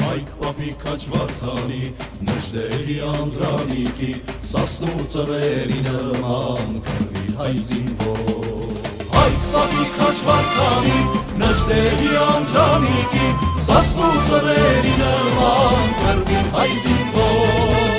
Հայկ պապիկ հաճվարդանի նժդեհի անդրանիկի սասնու ծրերի նման կրվիր հայ զինվոր Հայկ պապիկ հաճվարդանի նժդեհի անդրանիկի սասնու ծրերի նման կրվիր հայ զինվոր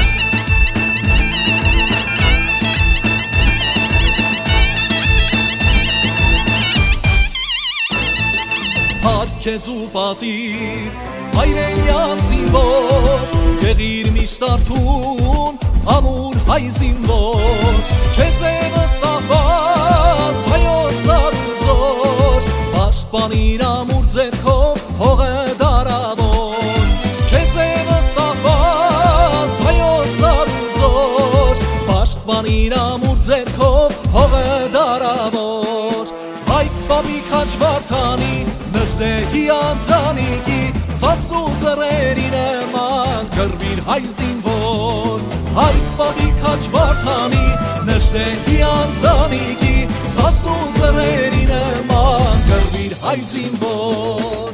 Քեզ ու պատիր հայրենյան զինվոր Եղիր միշտ արթուն ամուր հայ զինվոր Քեզ է վստահված հայոց ծառուզոր Պաշտպանիր ամուր ձեռքով հողը դարավոր Քեզ է վստահված հայոց ծառուզոր Պաշտպանիր ամուր ձեռքով հողը դարավոր Հայկ պապիկ հաճվարդանի նժդեհի անդրանիկի սասնու ծրերի նման կրվիր հայ զինվոր Հայկ պապիկ հաճվարդանի նժդեհի անդրանիկի սասնու ծրերի նման կրվիր հայ զինվոր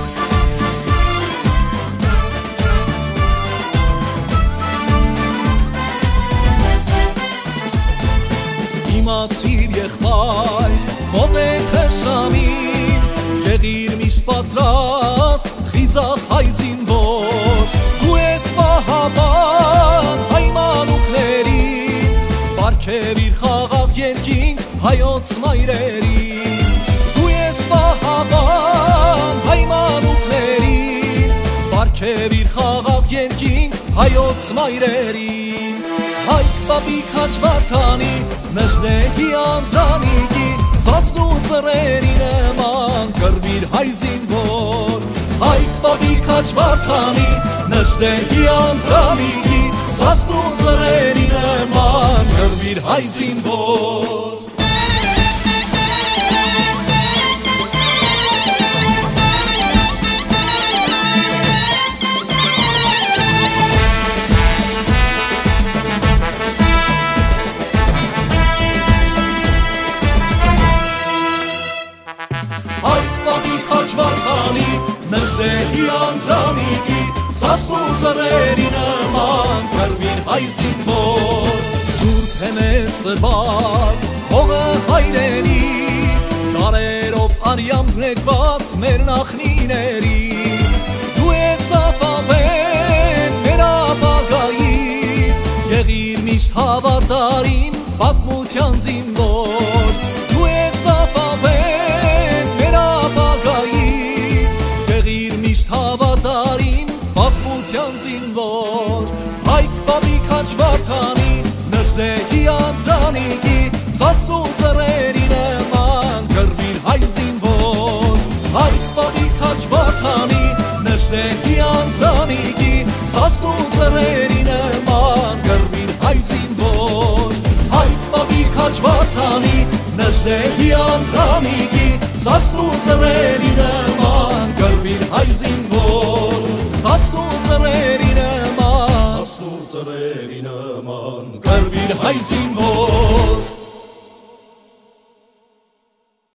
Իմացիր եղբայր մոտ է թշնամին Եղիր միշտ պատրաստ խիզախ հայ զինվոր Դու ես պահապան հայ մանուկներին Պարգևիր խաղաղ երկինք հայոց մայրերին Դու ես պահապան հայ մանուկներին Պարգևիր խաղաղ երկինք հայոց մայրերին Հայկ պապիկ հաճվարդանի նժդեհի անդրանիկի Սասնու ծրերի նման կրվիր հայ զինվոր Հայկ պապիկ հաճվարդանի նժդեհի անդրանիկի Սասնու ծրերի նման կրվիր հայ զինվոր Հաճվարդանի նժդեհի անդրանիկի Սասնու ծրերի նման կրվիր հայ զինվոր Սուրբ հենես տրված հողը հայրենի Դարերով արյամբ ներված մեր նախնիների Դու ես ապավեն մեր ապագայի Եղիր միշտ հավատարիմ պատմության զինվոր Դու ես ապավեն մեր ապագայի Եղիր միշտ հավատարիմ պատմության զինվոր Հայկ պապիկ հաճվարդանի նժդեհի անդրանիկի Սասնու ծրերի նման կրվիր հայ զինվոր Հայկ պապիկ հաճվարդանի նժդեհի անդրանիկի Սասնու ծրերի նման կրվիր հայ զինվոր Հայկ պապիկ հաճվարդանի նժդեհի անդրանիկի Սասնու ծրերի նման կրվիր հայ զինվոր Սասնու ծրերի նման կրվիր հայ զինվոր